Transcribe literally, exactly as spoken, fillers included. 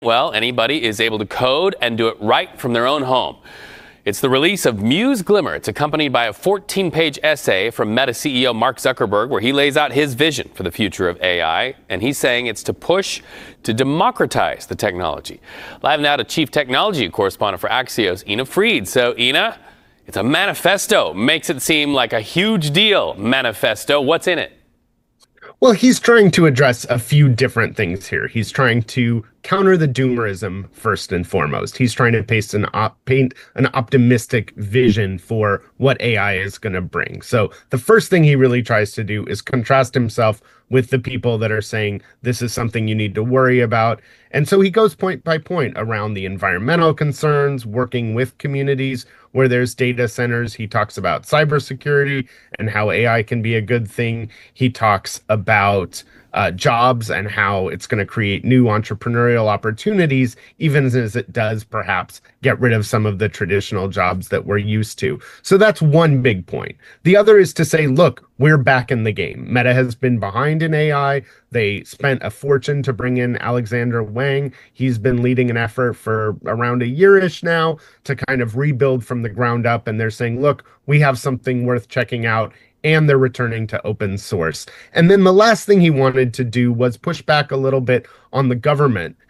Well, anybody is able to code and do it right from their own home. It's the release of Muse Glimmer. It's accompanied by a fourteen page essay from Meta C E O Mark Zuckerberg, where he lays out his vision for the future of A I. And he's saying it's to push to democratize the technology. Live now to Chief Technology Correspondent for Axios, Ina Fried. So, Ina, it's a manifesto. Makes it seem like a huge deal. Manifesto. What's in it? Well, he's trying to address a few different things here. He's trying to counter the doomerism first and foremost. He's trying to paste an op- paint an optimistic vision for what A I is going to bring. So the first thing he really tries to do is contrast himself with the people that are saying this is something you need to worry about. And so he goes point by point around the environmental concerns, working with communities where there's data centers. He talks about cybersecurity and how A I can be a good thing. He talks about uh, jobs and how it's going to create new entrepreneurial opportunities, even as it does perhaps get rid of some of the traditional jobs that we're used to. So that's one big point. The other is to say, look, we're back in the game. Meta has been behind in A I. They spent a fortune to bring in Alexander Wang. He's been leading an effort for around a year-ish now to kind of rebuild from the ground up. And they're saying, look, we have something worth checking out. And they're returning to open source. And then the last thing he wanted to do was push back a little bit on the government